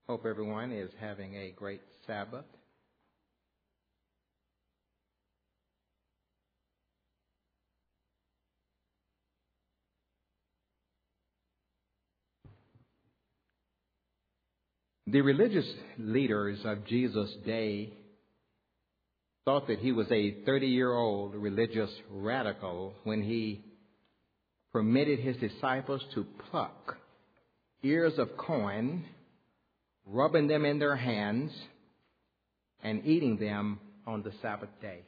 Hope everyone is having a great Sabbath. The religious leaders of Jesus' day thought that he was a 30-year-old religious radical when he permitted his disciples to pluck ears of corn, rubbing them in their hands, and eating them on the Sabbath day.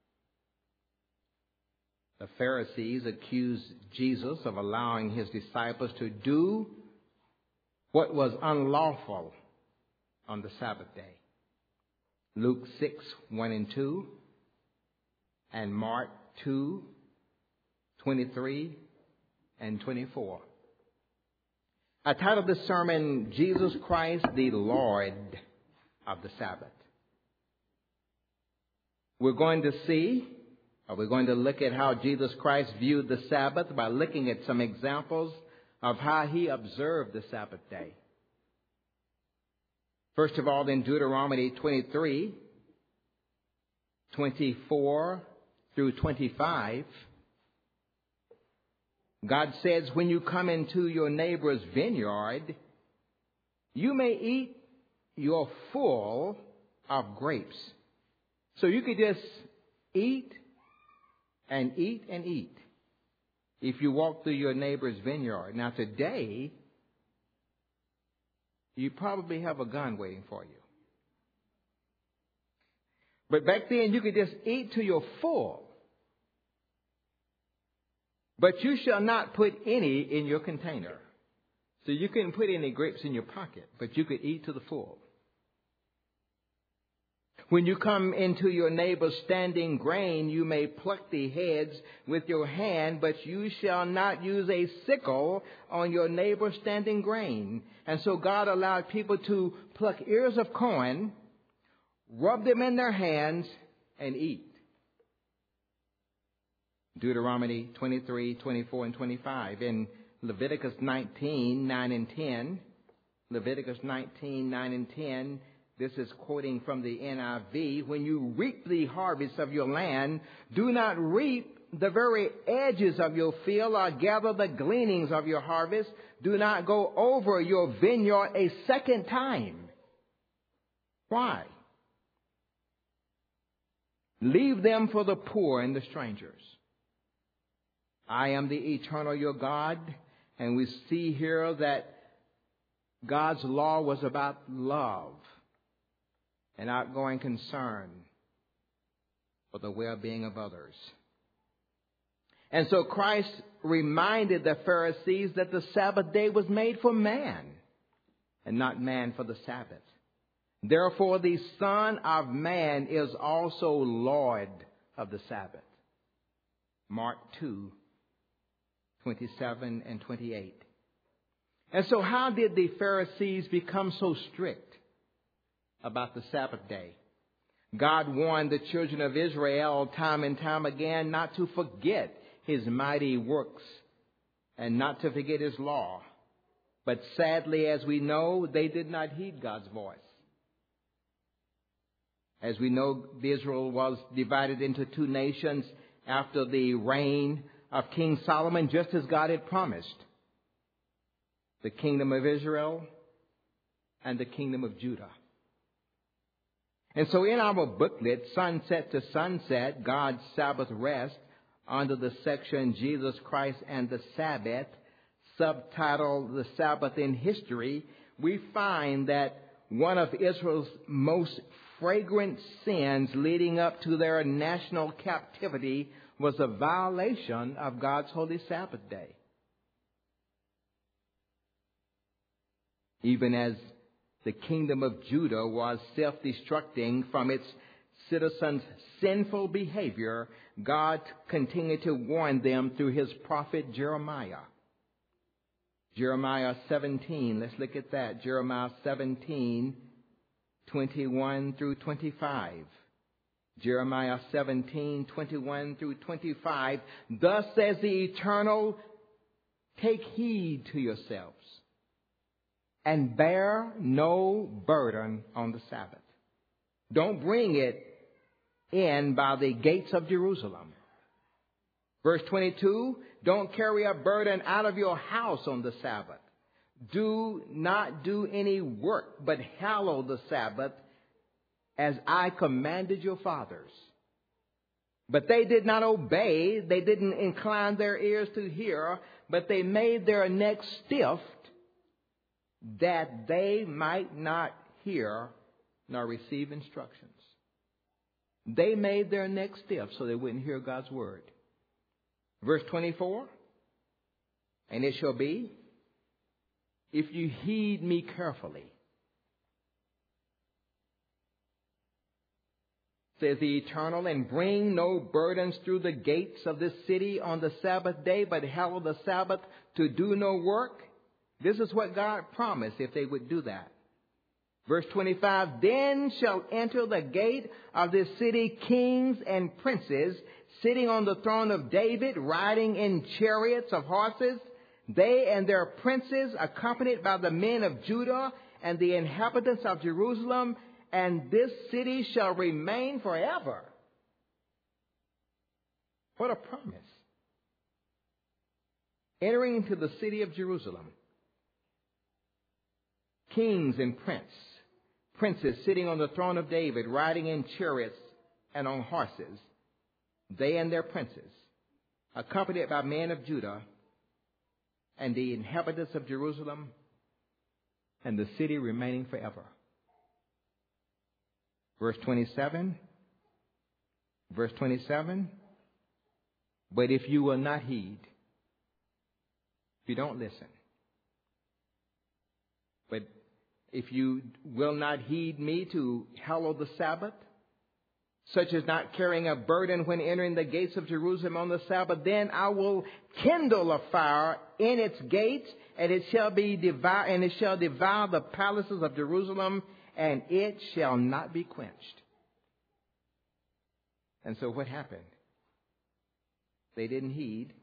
The Pharisees accused Jesus of allowing his disciples to do what was unlawful on the Sabbath day. Luke 6:1-2, and Mark 2:23-24. I titled this sermon, Jesus Christ, the Lord of the Sabbath. We're going to look at how Jesus Christ viewed the Sabbath by looking at some examples of how he observed the Sabbath day. First of all, in Deuteronomy 23:24-25, God says, when you come into your neighbor's vineyard, you may eat your full of grapes. So you could just eat and eat and eat if you walk through your neighbor's vineyard. Now today, you probably have a gun waiting for you. But back then, you could just eat to your full. But you shall not put any in your container. So you couldn't put any grapes in your pocket, but you could eat to the full. When you come into your neighbor's standing grain, you may pluck the heads with your hand, but you shall not use a sickle on your neighbor's standing grain. And so God allowed people to pluck ears of corn, rub them in their hands, and eat. Deuteronomy 23:24-25. In Leviticus 19:9-10, Leviticus 19:9-10, this is quoting from the NIV. When you reap the harvest of your land, do not reap the very edges of your field or gather the gleanings of your harvest. Do not go over your vineyard a second time. Why? Leave them for the poor and the strangers. I am the eternal your God. And we see here that God's law was about love and outgoing concern for the well-being of others. And so Christ reminded the Pharisees that the Sabbath day was made for man and not man for the Sabbath. Therefore, the Son of Man is also Lord of the Sabbath. Mark 2:27-28. And so how did the Pharisees become so strict about the Sabbath day? God warned the children of Israel time and time again not to forget his mighty works and not to forget his law. But sadly, as we know, they did not heed God's voice. As we know, Israel was divided into two nations after the reign of King Solomon, just as God had promised. The kingdom of Israel and the kingdom of Judah. And so in our booklet, Sunset to Sunset, God's Sabbath Rest, under the section Jesus Christ and the Sabbath, subtitled The Sabbath in History, we find that one of Israel's most fragrant sins leading up to their national captivity was a violation of God's holy Sabbath day. Even as the kingdom of Judah was self-destructing from its citizens' sinful behavior, God continued to warn them through his prophet Jeremiah. Jeremiah 17, let's look at that. Jeremiah 17:21-25. Jeremiah 17:21-25. Thus says the Eternal, take heed to yourselves. and bear no burden on the Sabbath. Don't bring it in by the gates of Jerusalem. Verse 22, don't carry a burden out of your house on the Sabbath. Do not do any work, but hallow the Sabbath as I commanded your fathers. But they did not obey. They didn't incline their ears to hear, but they made their necks stiff that they might not hear nor receive instructions. They made their necks stiff so they wouldn't hear God's word. Verse 24, and it shall be, if you heed me carefully, says the Eternal, and bring no burdens through the gates of this city on the Sabbath day, but hallow the Sabbath to do no work. This is what God promised if they would do that. Verse 25, then shall enter the gate of this city kings and princes, sitting on the throne of David, riding in chariots of horses, they and their princes, accompanied by the men of Judah and the inhabitants of Jerusalem, and this city shall remain forever. What a promise. Entering into the city of Jerusalem, kings and princes sitting on the throne of David, riding in chariots and on horses, they and their princes, accompanied by men of Judah and the inhabitants of Jerusalem, and the city remaining forever. Verse 27, but if you will not heed, if you don't listen, but if you will not heed me to hallow the Sabbath, such as not carrying a burden when entering the gates of Jerusalem on the Sabbath, then I will kindle a fire in its gates, and it shall devour the palaces of Jerusalem, and it shall not be quenched. And so what happened? They didn't heed.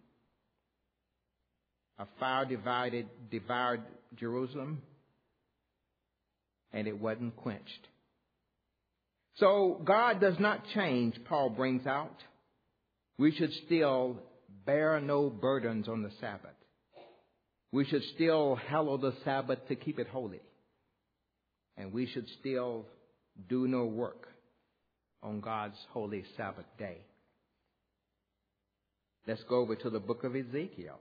A fire devoured Jerusalem, and it wasn't quenched. So God does not change, Paul brings out. We should still bear no burdens on the Sabbath. We should still hallow the Sabbath to keep it holy. And we should still do no work on God's holy Sabbath day. Let's go over to the book of Ezekiel.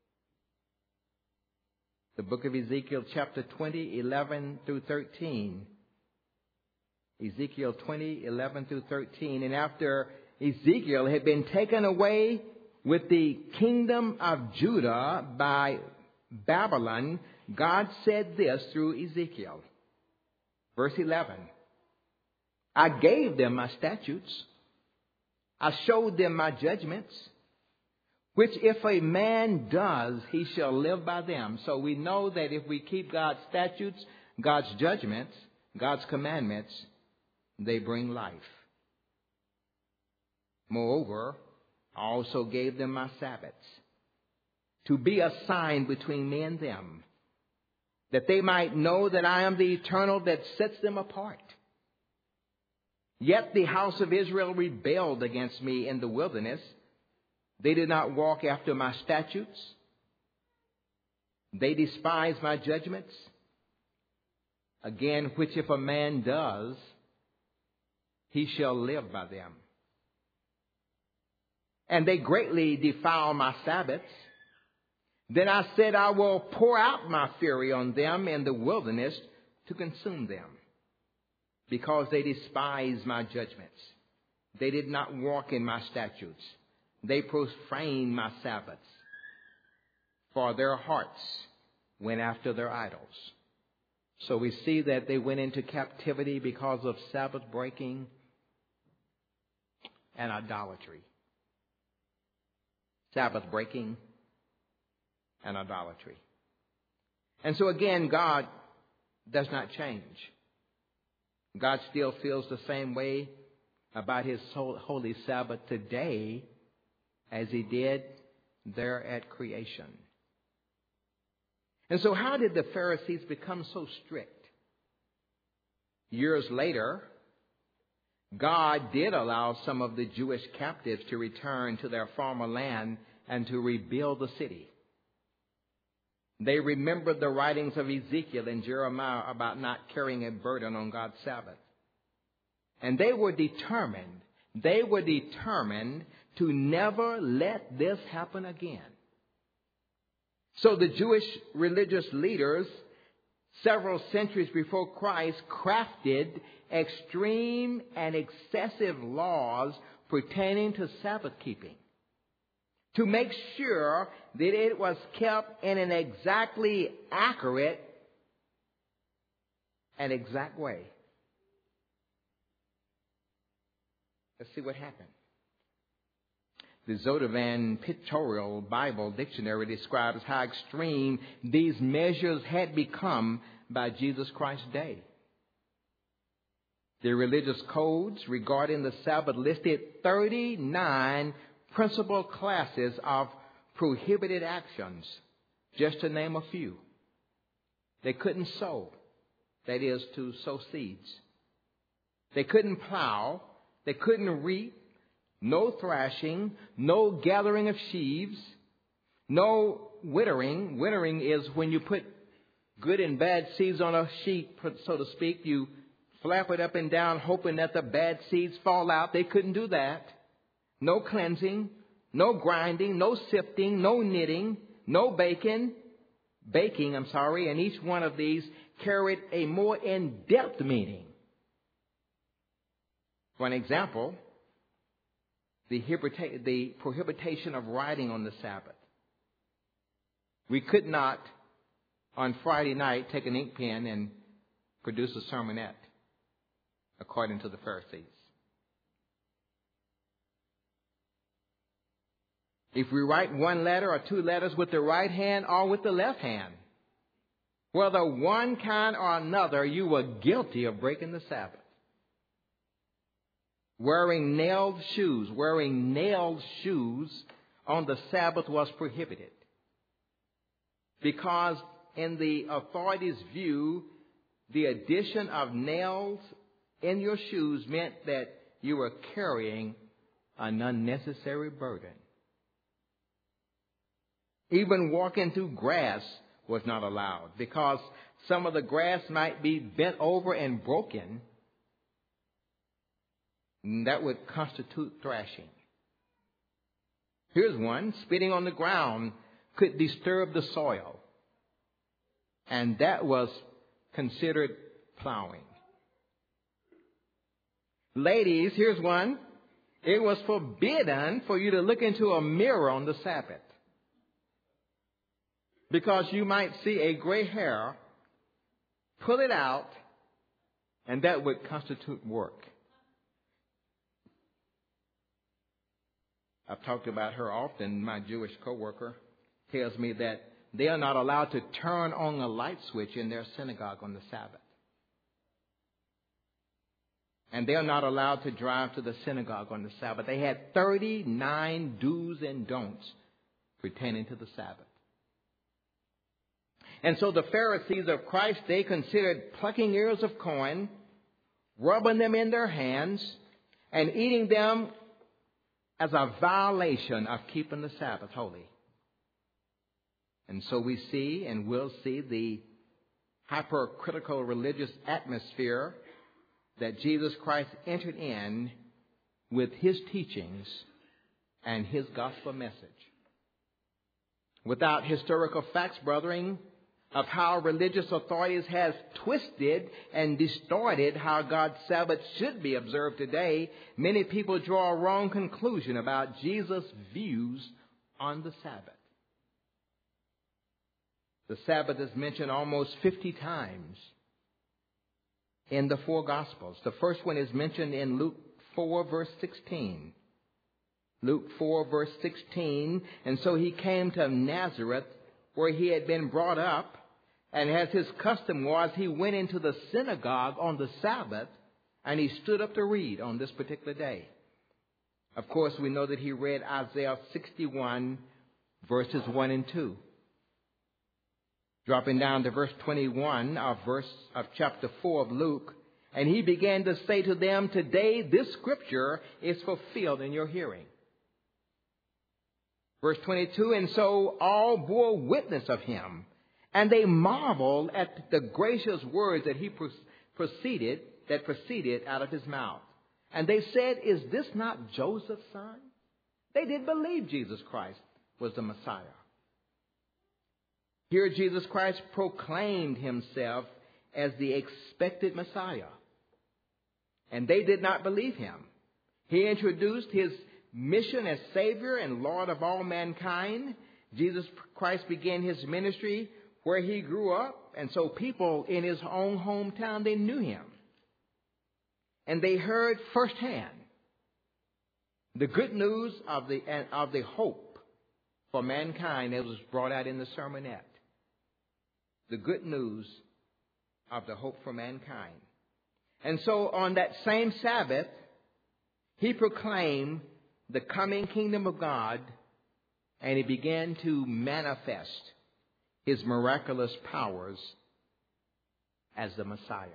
The book of Ezekiel, chapter 20, 11 through 13. Ezekiel 20, 11 through 13. And after Ezekiel had been taken away with the kingdom of Judah by Babylon, God said this through Ezekiel. Verse 11. I gave them my statutes. I showed them my judgments, which if a man does, he shall live by them. So we know that if we keep God's statutes, God's judgments, God's commandments, they bring life. Moreover, I also gave them my Sabbaths to be a sign between me and them, that they might know that I am the Eternal that sets them apart. Yet the house of Israel rebelled against me in the wilderness. They did not walk after my statutes. They despised my judgments. Again, which if a man does, he shall live by them. And they greatly defile my Sabbaths. Then I said, I will pour out my fury on them in the wilderness to consume them, because they despise my judgments. They did not walk in my statutes. They profaned my Sabbaths, for their hearts went after their idols. So we see that they went into captivity because of Sabbath breaking and idolatry. Sabbath breaking and idolatry. And so again, God does not change. God still feels the same way about his holy Sabbath today as he did there at creation. And so how did the Pharisees become so strict? Years later, God did allow some of the Jewish captives to return to their former land and to rebuild the city. They remembered the writings of Ezekiel and Jeremiah about not carrying a burden on God's Sabbath. And they were determined to never let this happen again. So the Jewish religious leaders, several centuries before Christ, crafted extreme and excessive laws pertaining to Sabbath keeping to make sure that it was kept in an exactly accurate and exact way. Let's see what happened. The Zodovan Pictorial Bible Dictionary describes how extreme these measures had become by Jesus Christ's day. The religious codes regarding the Sabbath listed 39 principal classes of prohibited actions, just to name a few. They couldn't sow, that is, to sow seeds. They couldn't plow. They couldn't reap. No thrashing, no gathering of sheaves, no winnowing. Winnowing is when you put good and bad seeds on a sheet, so to speak. You flap it up and down, hoping that the bad seeds fall out. They couldn't do that. No cleansing, no grinding, no sifting, no knitting, no baking, and each one of these carried a more in-depth meaning. For an example, the prohibition of writing on the Sabbath. We could not, on Friday night, take an ink pen and produce a sermonette, according to the Pharisees. If we write one letter or two letters with the right hand or with the left hand, whether one kind or another, you were guilty of breaking the Sabbath. Wearing nailed shoes on the Sabbath was prohibited. Because in the authorities' view, the addition of nails in your shoes meant that you were carrying an unnecessary burden. Even walking through grass was not allowed because some of the grass might be bent over and broken. That would constitute thrashing. Here's one. Spitting on the ground could disturb the soil. And that was considered plowing. Ladies, here's one. It was forbidden for you to look into a mirror on the Sabbath, because you might see a gray hair, pull it out, and that would constitute work. I've talked about her often. My Jewish coworker tells me that they are not allowed to turn on a light switch in their synagogue on the Sabbath. And they are not allowed to drive to the synagogue on the Sabbath. They had 39 do's and don'ts pertaining to the Sabbath. And so the Pharisees of Christ, they considered plucking ears of corn, rubbing them in their hands, and eating them as a violation of keeping the Sabbath holy. And so we see and will see the hypercritical religious atmosphere that Jesus Christ entered in with his teachings and his gospel message. Without historical facts, brethren, of how religious authorities have twisted and distorted how God's Sabbath should be observed today, many people draw a wrong conclusion about Jesus' views on the Sabbath. The Sabbath is mentioned almost 50 times in the four Gospels. The first one is mentioned in Luke 4, verse 16. Luke 4, verse 16. And so he came to Nazareth, where he had been brought up, and as his custom was, he went into the synagogue on the Sabbath, and he stood up to read on this particular day. Of course, we know that he read Isaiah 61, verses 1 and 2. Dropping down to verse 21 of chapter 4 of Luke, and he began to say to them, today this scripture is fulfilled in your hearing. Verse 22, and so all bore witness of him, and they marveled at the gracious words that proceeded out of his mouth. And they said, is this not Joseph's son? They did believe Jesus Christ was the Messiah. Here Jesus Christ proclaimed himself as the expected Messiah. And they did not believe him. He introduced his mission as Savior and Lord of all mankind. Jesus Christ began his ministry where he grew up. And so people in his own hometown, they knew him. And they heard firsthand the good news of the hope for mankind that was brought out in the sermonette. The good news of the hope for mankind. And so on that same Sabbath, he proclaimed the coming kingdom of God, and he began to manifest his miraculous powers as the Messiah.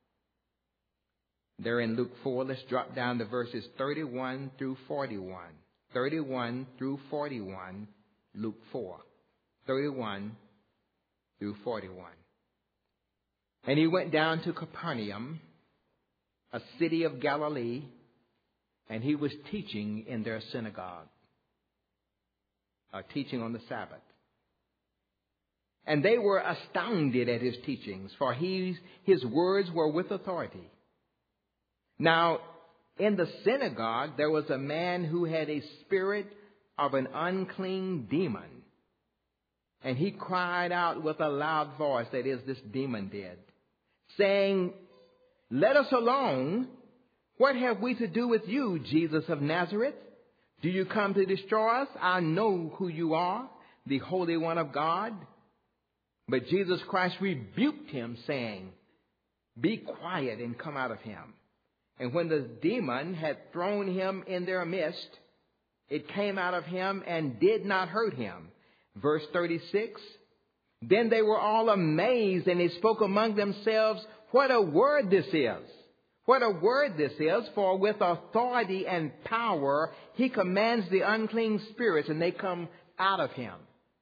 There in Luke 4, let's drop down to verses 31 through 41. 31 through 41, Luke 4. 31 through 41. And he went down to Capernaum, a city of Galilee, and he was teaching in their synagogue, teaching on the Sabbath. And they were astounded at his teachings, for his words were with authority. Now, in the synagogue, there was a man who had a spirit of an unclean demon. And he cried out with a loud voice, that is, this demon did, saying, let us alone. What have we to do with you, Jesus of Nazareth? Do you come to destroy us? I know who you are, the Holy One of God. But Jesus Christ rebuked him, saying, be quiet and come out of him. And when the demon had thrown him in their midst, it came out of him and did not hurt him. Verse 36, then they were all amazed, and they spoke among themselves, what a word this is. What a word this is, for with authority and power he commands the unclean spirits, and they come out of him.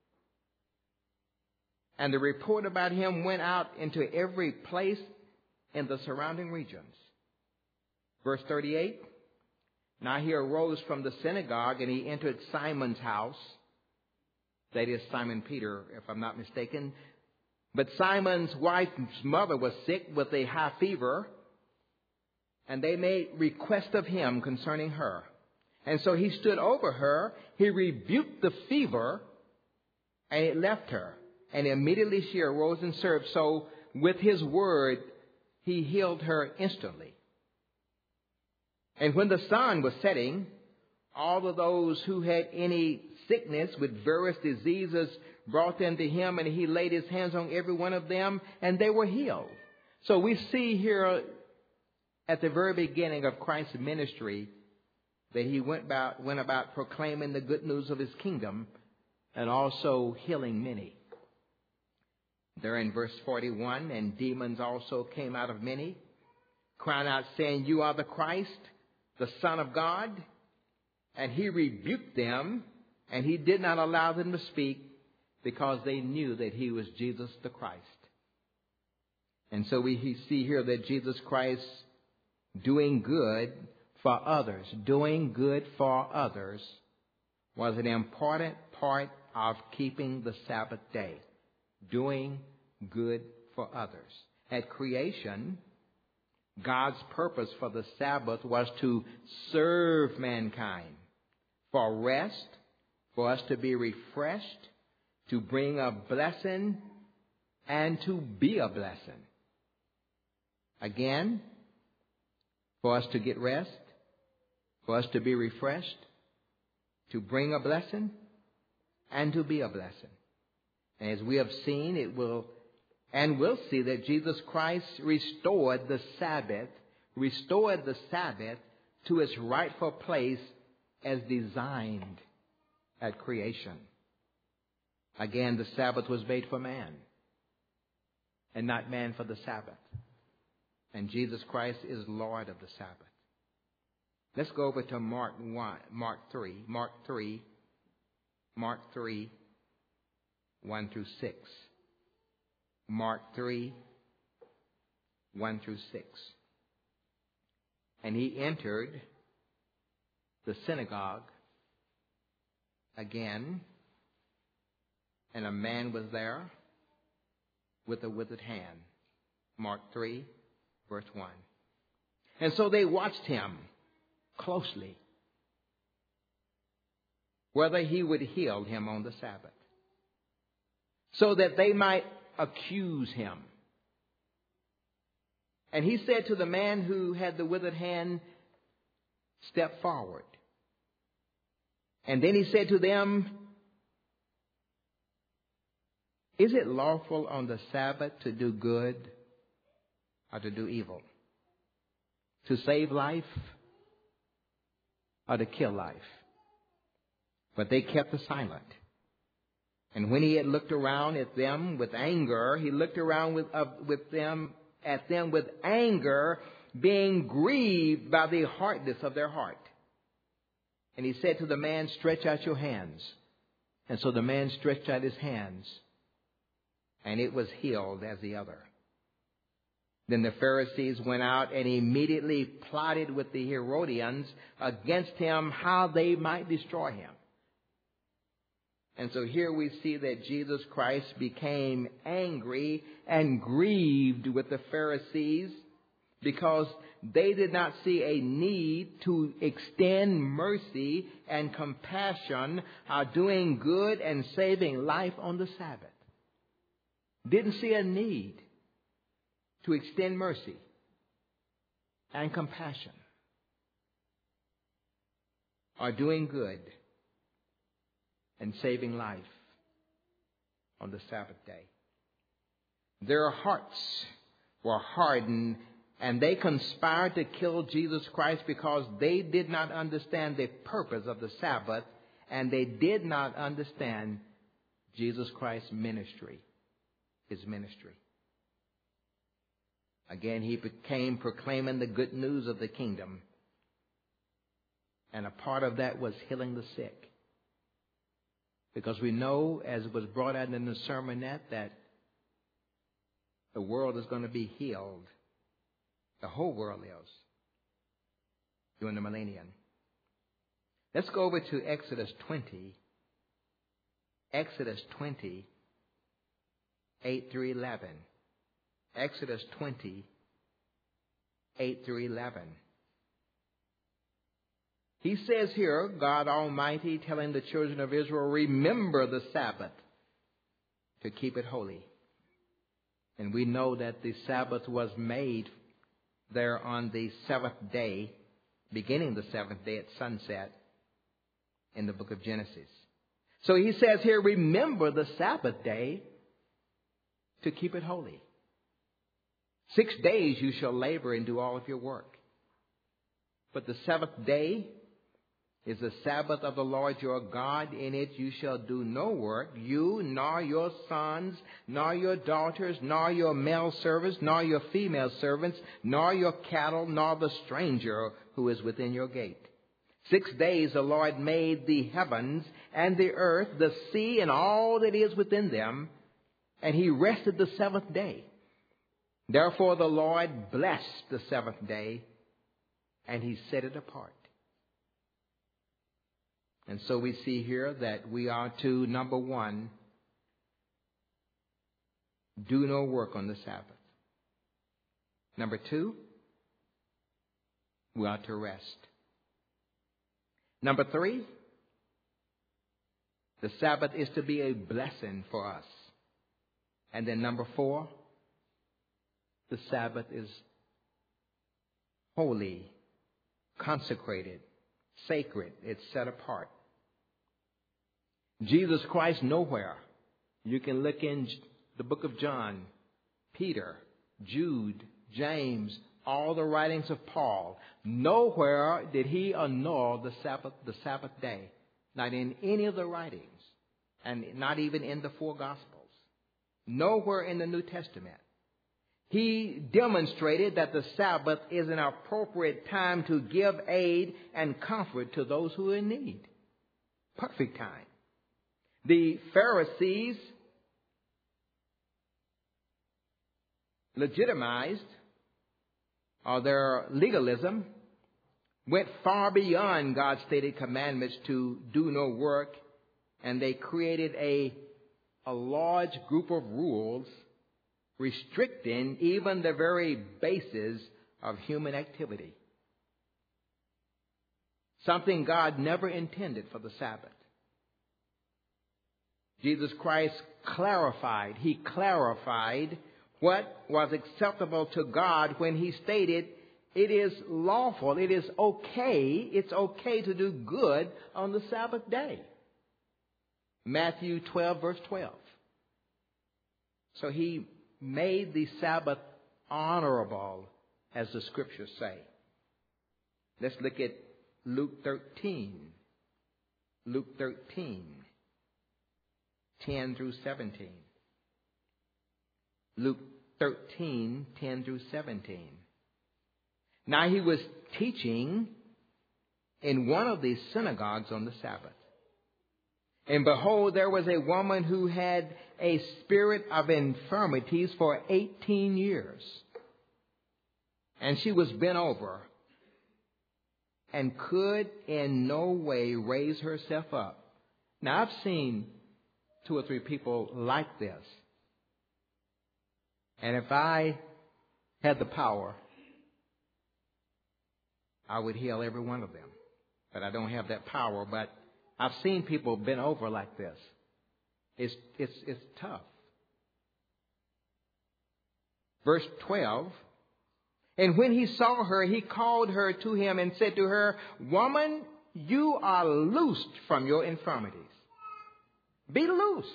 And the report about him went out into every place in the surrounding regions. Verse 38, now he arose from the synagogue, and he entered Simon's house. That is Simon Peter, if I'm not mistaken. But Simon's wife's mother was sick with a high fever, and they made request of him concerning her. And so he stood over her, he rebuked the fever, and it left her. And immediately she arose and served. So with his word, he healed her instantly. And when the sun was setting, all of those who had any sickness with various diseases brought them to him, and he laid his hands on every one of them, and they were healed. So we see here at the very beginning of Christ's ministry that he went about proclaiming the good news of his kingdom and also healing many. There in verse 41, and demons also came out of many, crying out, saying, you are the Christ, the Son of God. And he rebuked them, and he did not allow them to speak, because they knew that he was Jesus the Christ. And so we see here that Jesus Christ doing good for others, was an important part of keeping the Sabbath day. Doing good for others. At creation, God's purpose for the Sabbath was to serve mankind, for rest, for us to be refreshed, to bring a blessing, and to be a blessing. Again, for us to get rest, for us to be refreshed, to bring a blessing, and to be a blessing. And as we have seen, we'll see that Jesus Christ restored the Sabbath to its rightful place as designed at creation. Again, the Sabbath was made for man. and not man for the Sabbath. And Jesus Christ is Lord of the Sabbath. Let's go over to Mark 3, 1 through 6. Mark 3, 1 through 6. And he entered the synagogue again, and a man was there with a withered hand. Mark 3, verse 1. And so they watched him closely, whether he would heal him on the Sabbath, so that they might accuse him. And he said to the man who had the withered hand, "Step forward." And then he said to them, "Is it lawful on the Sabbath to do good or to do evil? To save life or to kill life?" But they kept silent. And when he had looked around at them with anger, he looked around at them with anger, being grieved by the hardness of their heart. And he said to the man, "Stretch out your hands." And so the man stretched out his hands, and it was healed as the other. Then the Pharisees went out and immediately plotted with the Herodians against him, how they might destroy him. And so here we see that Jesus Christ became angry and grieved with the Pharisees because they did not see a need to extend mercy and compassion, doing good and saving life on the Sabbath. Didn't see a need to extend mercy and compassion or doing good and saving life on the Sabbath day. Their hearts were hardened, and they conspired to kill Jesus Christ because they did not understand the purpose of the Sabbath, and they did not understand Jesus Christ's ministry, his ministry. Again, he became proclaiming the good news of the kingdom, and a part of that was healing the sick. Because we know, as was brought out in the sermonette, that the world is going to be healed. The whole world is during the millennium. Let's go over to Exodus 20. Exodus 20, 8 through 11. Exodus 20, 8 through 11. He says here, God Almighty telling the children of Israel, remember the Sabbath to keep it holy. And we know that the Sabbath was made there on the seventh day, beginning the seventh day at sunset in the book of Genesis. So he says here, remember the Sabbath day to keep it holy. 6 days you shall labor and do all of your work. But the seventh day is the Sabbath of the Lord your God. In it you shall do no work, you, nor your sons, nor your daughters, nor your male servants, nor your female servants, nor your cattle, nor the stranger who is within your gate. 6 days the Lord made the heavens and the earth, the sea, and all that is within them, and he rested the seventh day. Therefore the Lord blessed the seventh day, and he set it apart. And so we see here that we are to, number one, do no work on the Sabbath. Number two, we are to rest. Number three, the Sabbath is to be a blessing for us. And then number four, the Sabbath is holy, consecrated, sacred. It's set apart. Jesus Christ, nowhere. You can look in the book of John, Peter, Jude, James, all the writings of Paul. Nowhere did he annul the Sabbath day. Not in any of the writings, and not even in the four Gospels. Nowhere in the New Testament He demonstrated that the Sabbath is an appropriate time to give aid and comfort to those who are in need. Perfect time. The Pharisees legitimized, or their legalism went far beyond God's stated commandments to do no work, and they created a large group of rules restricting even the very basis of human activity. Something God never intended for the Sabbath. Jesus Christ clarified what was acceptable to God when he stated, it is lawful, it's okay to do good on the Sabbath day. Matthew 12, verse 12. So he made the Sabbath honorable, as the scriptures say. Let's look at Luke 13. Luke 13, 10 through 17. Luke 13, 10 through 17. Now he was teaching in one of these synagogues on the Sabbath. And behold, there was a woman who had a spirit of infirmities for 18 years. And she was bent over and could in no way raise herself up. Now, I've seen 2 or 3 people like this. And if I had the power, I would heal every one of them. But I don't have that power. But I've seen people bent over like this. It's tough. Verse 12. And when he saw her, he called her to him and said to her, Woman, you are loosed from your infirmities. Be loosed.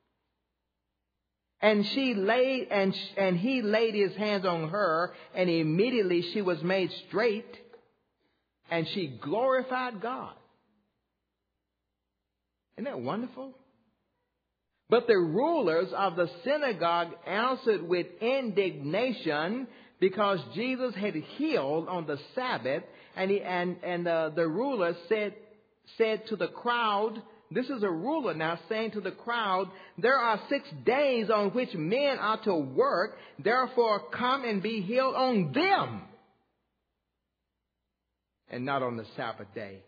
And she laid, and he laid his hands on her, and immediately she was made straight, and she glorified God. Isn't that wonderful? But the rulers of the synagogue answered with indignation because Jesus had healed on the Sabbath, and the rulers said to the crowd, this is a ruler now saying to the crowd, there are 6 days on which men are to work, therefore come and be healed on them, and not on the Sabbath day.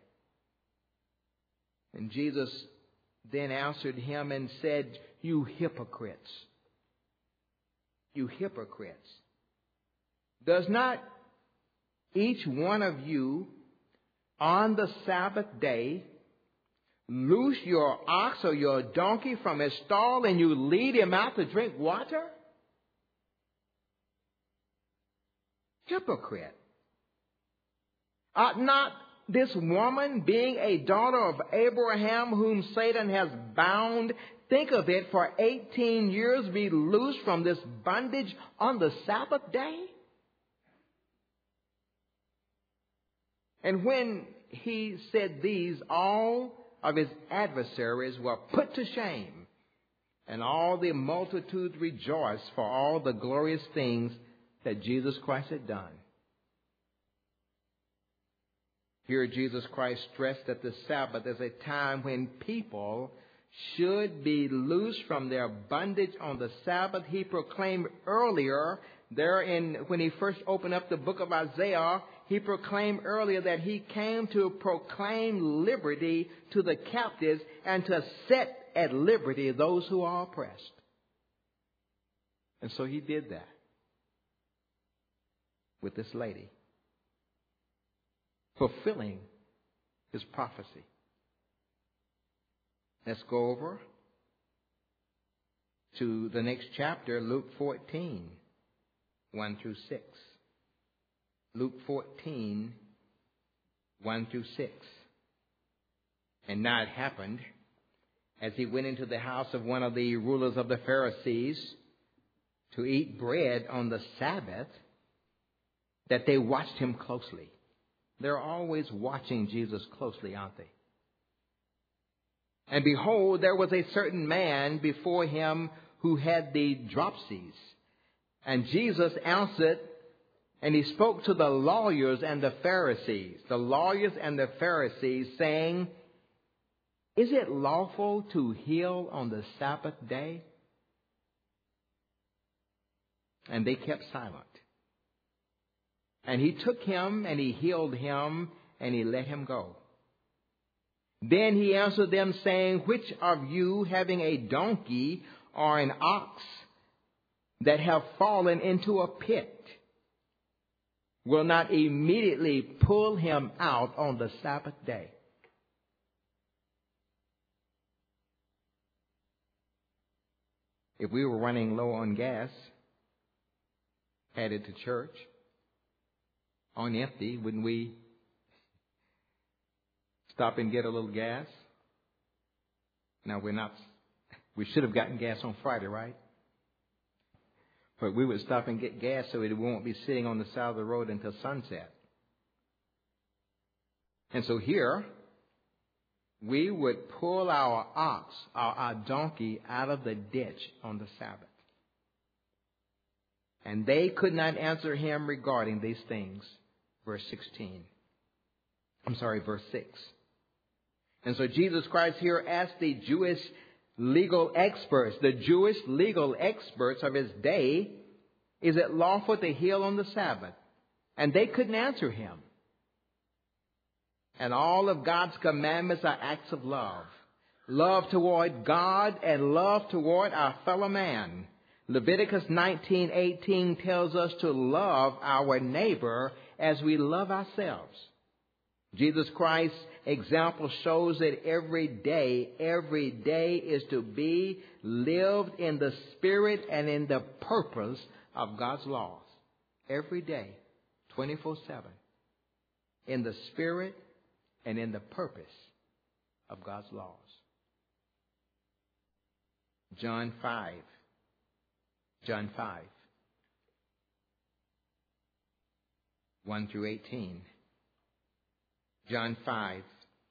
And Jesus then answered him and said, You hypocrites. You hypocrites. Does not each one of you on the Sabbath day loose your ox or your donkey from his stall and you lead him out to drink water? Hypocrite. Ought not this woman, being a daughter of Abraham, whom Satan has bound, think of it, for 18 years be loosed from this bondage on the Sabbath day? And when he said these, all of his adversaries were put to shame, and all the multitude rejoiced for all the glorious things that Jesus Christ had done. Here Jesus Christ stressed that the Sabbath is a time when people should be loosed from their bondage on the Sabbath. He proclaimed earlier when he first opened up the book of Isaiah, he proclaimed earlier that he came to proclaim liberty to the captives and to set at liberty those who are oppressed. And so he did that with this lady, fulfilling his prophecy. Let's go over to the next chapter, Luke 14, 1 through 6. Luke 14, 1 through 6. And now it happened, as he went into the house of one of the rulers of the Pharisees to eat bread on the Sabbath, that they watched him closely. They're always watching Jesus closely, aren't they? And behold, there was a certain man before him who had the dropsies. And Jesus answered, and he spoke to the lawyers and the Pharisees, saying, is it lawful to heal on the Sabbath day? And they kept silent. And he took him, and he healed him, and he let him go. Then he answered them, saying, which of you, having a donkey or an ox that have fallen into a pit, will not immediately pull him out on the Sabbath day? If we were running low on gas, headed to church on empty, wouldn't we stop and get a little gas? Now we should have gotten gas on Friday, right? But we would stop and get gas so it won't be sitting on the side of the road until sunset. And so here, we would pull our ox, our donkey, out of the ditch on the Sabbath. And they could not answer him regarding these things. Verse 6. And so Jesus Christ here asked the Jewish legal experts of his day, is it lawful to heal on the Sabbath? And they couldn't answer him. And all of God's commandments are acts of love. Love toward God and love toward our fellow man. Leviticus 19:18 tells us to love our neighbor as we love ourselves. Jesus Christ's example shows that every day is to be lived in the spirit and in the purpose of God's laws. Every day, 24/7, in the spirit and in the purpose of God's laws. John 5. 1 through 18. John 5,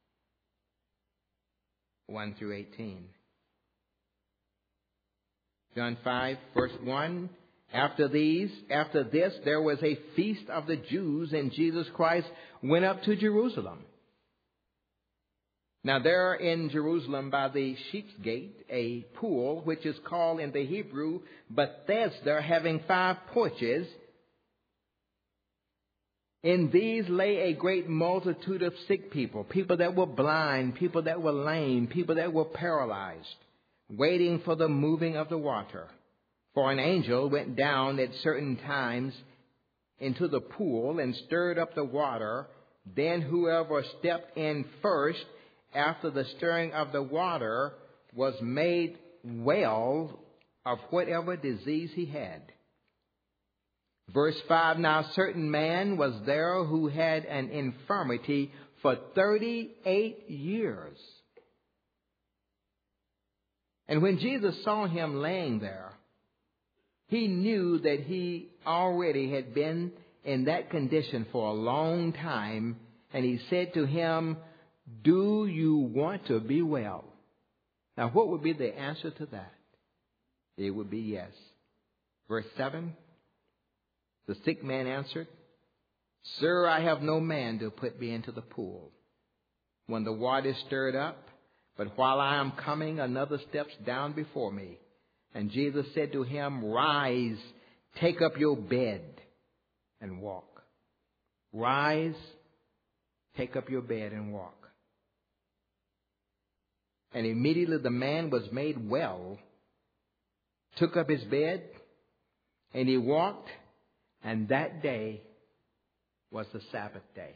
1 through 18. John 5, verse 1. After this, there was a feast of the Jews, and Jesus Christ went up to Jerusalem. Now there in Jerusalem by the Sheep's Gate, a pool, which is called in the Hebrew Bethesda, having 5 porches. In these lay a great multitude of sick people, people that were blind, people that were lame, people that were paralyzed, waiting for the moving of the water. For an angel went down at certain times into the pool and stirred up the water. Then whoever stepped in first after the stirring of the water was made well of whatever disease he had. Verse 5, now a certain man was there who had an infirmity for 38 years. And when Jesus saw him laying there, he knew that he already had been in that condition for a long time, and he said to him, do you want to be well? Now, what would be the answer to that? It would be yes. Verse 7, the sick man answered, Sir, I have no man to put me into the pool when the water is stirred up, but while I am coming, another steps down before me. And Jesus said to him, Rise, take up your bed and walk. Rise, take up your bed and walk. And immediately the man was made well, took up his bed, and he walked, and that day was the Sabbath day.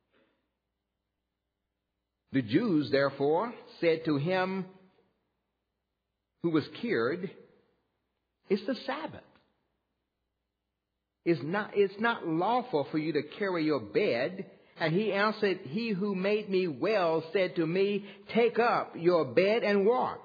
The Jews, therefore, said to him who was cured, it's the Sabbath. It's not lawful for you to carry your bed. And he answered, He who made me well said to me, Take up your bed and walk.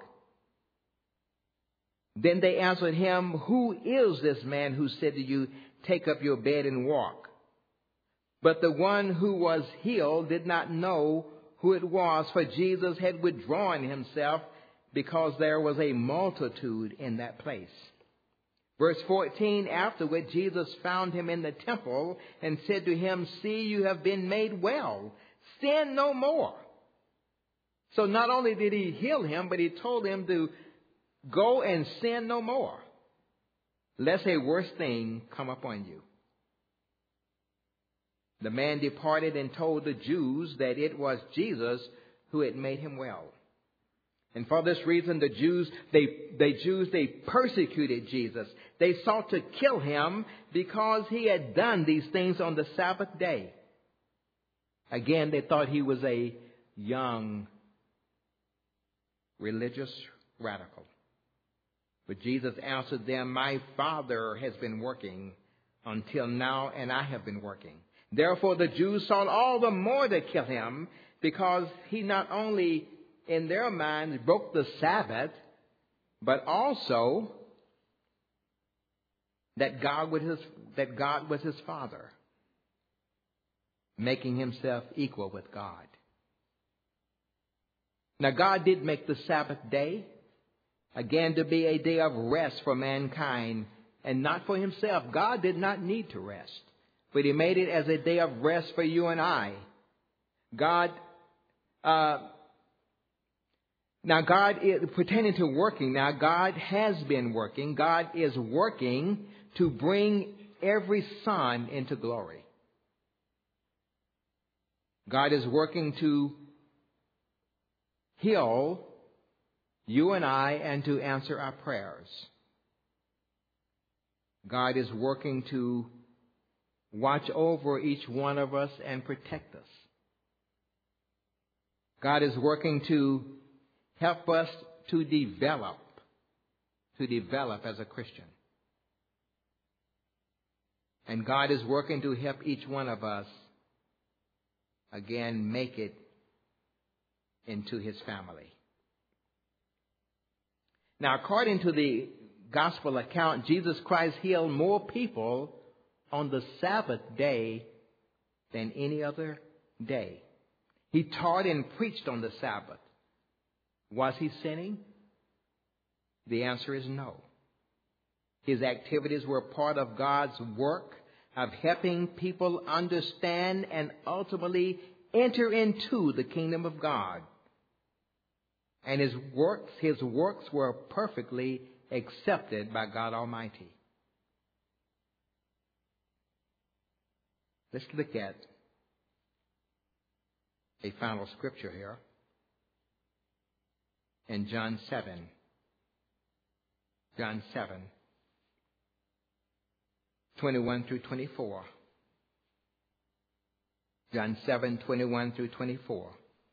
Then they answered him, Who is this man who said to you, Take up your bed and walk? But the one who was healed did not know who it was, for Jesus had withdrawn himself because there was a multitude in that place. Verse 14, afterward, Jesus found him in the temple and said to him, see, you have been made well. Sin no more. So not only did he heal him, but he told him to go and sin no more, lest a worse thing come upon you. The man departed and told the Jews that it was Jesus who had made him well. And for this reason, the Jews persecuted Jesus. They sought to kill him because he had done these things on the Sabbath day. Again, they thought he was a young religious radical. But Jesus answered them, my Father has been working until now, and I have been working. Therefore, the Jews sought all the more to kill him, because he not only in their minds broke the Sabbath, but also that God was his Father, making himself equal with God. Now, God did make the Sabbath day, again, to be a day of rest for mankind and not for himself. God did not need to rest, but he made it as a day of rest for you and I. Now, God is pertaining to working. Now, God has been working. God is working to bring every son into glory. God is working to heal you and I and to answer our prayers. God is working to watch over each one of us and protect us. God is working to help us to develop as a Christian. And God is working to help each one of us, again, make it into his family. Now, according to the gospel account, Jesus Christ healed more people on the Sabbath day than any other day. He taught and preached on the Sabbath. Was he sinning? The answer is no. His activities were part of God's work of helping people understand and ultimately enter into the kingdom of God. And his works were perfectly accepted by God Almighty. Let's look at a final scripture here in John 7. John 7, 21 through 24. John 7, 21 through 24.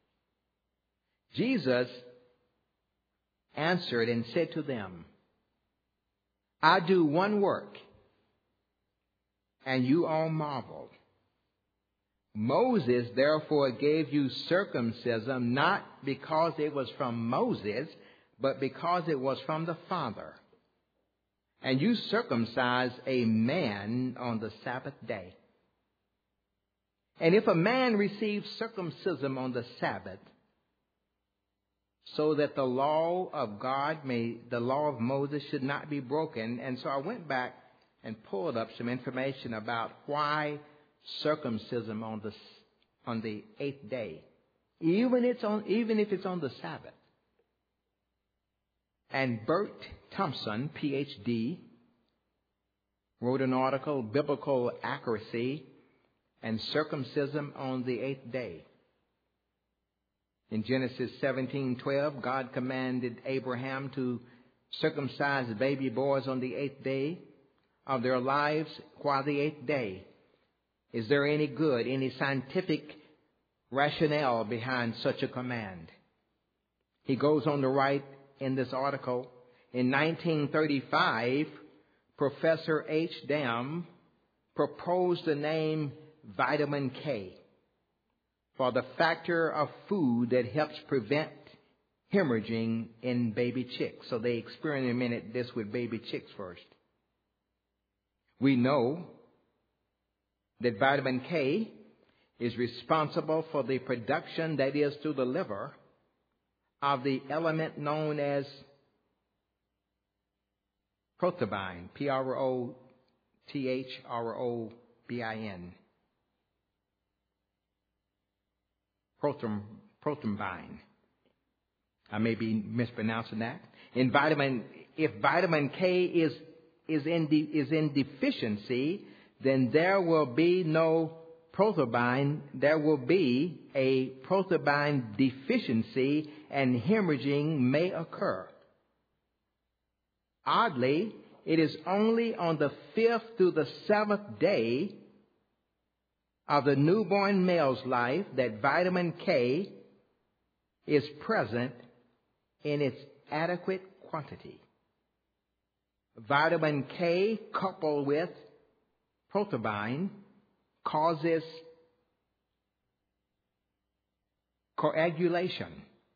Jesus answered and said to them, I do one work, and you all marvel. Moses therefore gave you circumcision, not because it was from Moses, but because it was from the Father. And you circumcise a man on the Sabbath day. And if a man receives circumcision on the Sabbath, so that the law of the law of Moses should not be broken. And so I went back and pulled up some information about why circumcision on the eighth day, even if it's on the Sabbath. And Bert Thompson, Ph.D., wrote an article, Biblical Accuracy and Circumcision on the Eighth Day. In Genesis 17:12, God commanded Abraham to circumcise baby boys on the eighth day of their lives. Why the eighth day? Is there any scientific rationale behind such a command? He goes on to write in this article, in 1935, Professor H. Dam proposed the name vitamin K for the factor of food that helps prevent hemorrhaging in baby chicks. So they experimented this with baby chicks first. We know that vitamin K is responsible for the production, that is, through the liver, of the element known as Prothrombin, Prothrobin. Prothrombin. I may be mispronouncing that. If vitamin K is in deficiency, then there will be no prothrombin. There will be a prothrombin deficiency, and hemorrhaging may occur. Oddly, it is only on the 5th through the 7th day of the newborn male's life that vitamin K is present in its adequate quantity. Vitamin K coupled with prothrombin causes coagulation,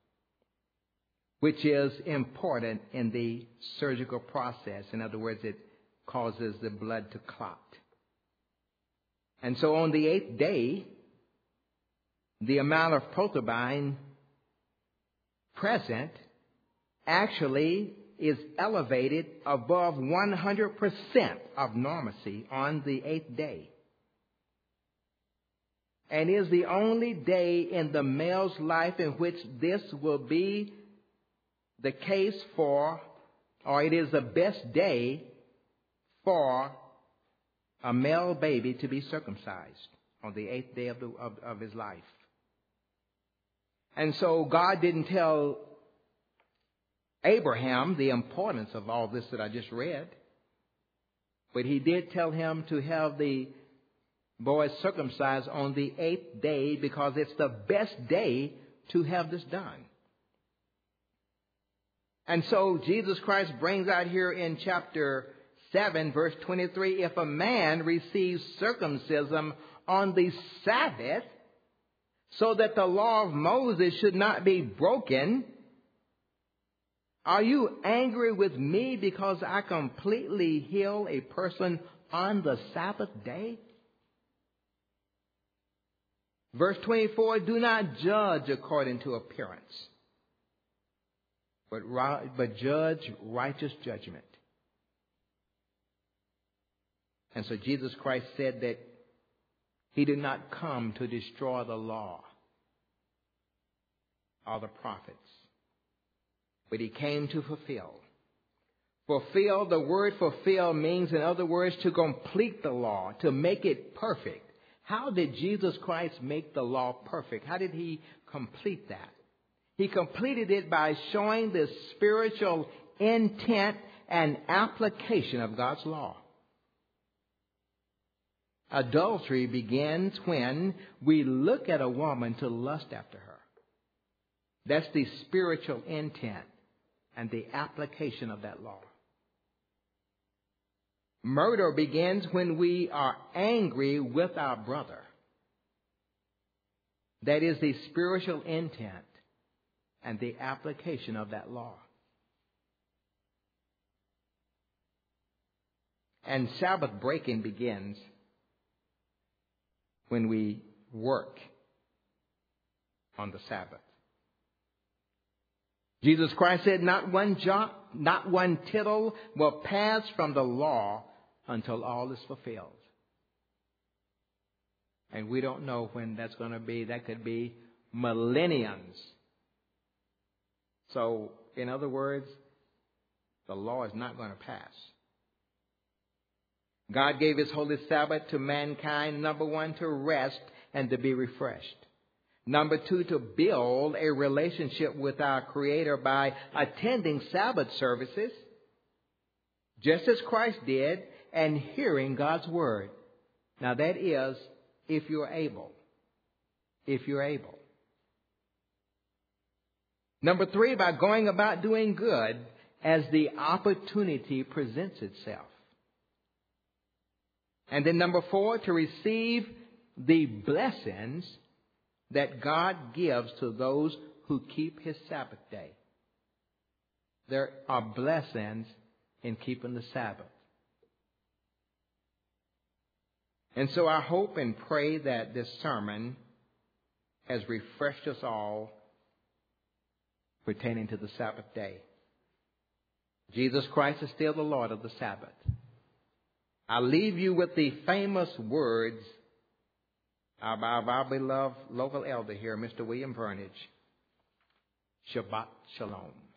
which is important in the surgical process. In other words, it causes the blood to clot. And so on the 8th day, the amount of prothrombin present actually is elevated above 100% of normalcy on the 8th day, and is the only day in the male's life in which this will be the case for, or it is the best day for a male baby to be circumcised on the 8th day of his life. And so God didn't tell Abraham the importance of all this that I just read, but he did tell him to have the boy circumcised on the 8th day because it's the best day to have this done. And so Jesus Christ brings out here in chapter 7, verse 23, if a man receives circumcision on the Sabbath, so that the law of Moses should not be broken, are you angry with me because I completely heal a person on the Sabbath day? Verse 24, do not judge according to appearance, but judge righteous judgment. And so Jesus Christ said that he did not come to destroy the law or the prophets, but he came to fulfill. Fulfill, the word fulfill means, in other words, to complete the law, to make it perfect. How did Jesus Christ make the law perfect? How did he complete that? He completed it by showing the spiritual intent and application of God's law. Adultery begins when we look at a woman to lust after her. That's the spiritual intent and the application of that law. Murder begins when we are angry with our brother. That is the spiritual intent and the application of that law. And Sabbath breaking begins when we work on the Sabbath. Jesus Christ said, not one jot, not one tittle will pass from the law until all is fulfilled. And we don't know when that's going to be. That could be millenniums. So, in other words, the law is not going to pass. God gave his holy Sabbath to mankind, number one, to rest and to be refreshed. Number two, to build a relationship with our Creator by attending Sabbath services, just as Christ did, and hearing God's Word. Now that is, if you're able. If you're able. Number three, by going about doing good as the opportunity presents itself. And then number four, to receive the blessings that God gives to those who keep his Sabbath day. There are blessings in keeping the Sabbath. And so I hope and pray that this sermon has refreshed us all pertaining to the Sabbath day. Jesus Christ is still the Lord of the Sabbath. I leave you with the famous words of our beloved local elder here, Mr. William Vernage. Shabbat Shalom.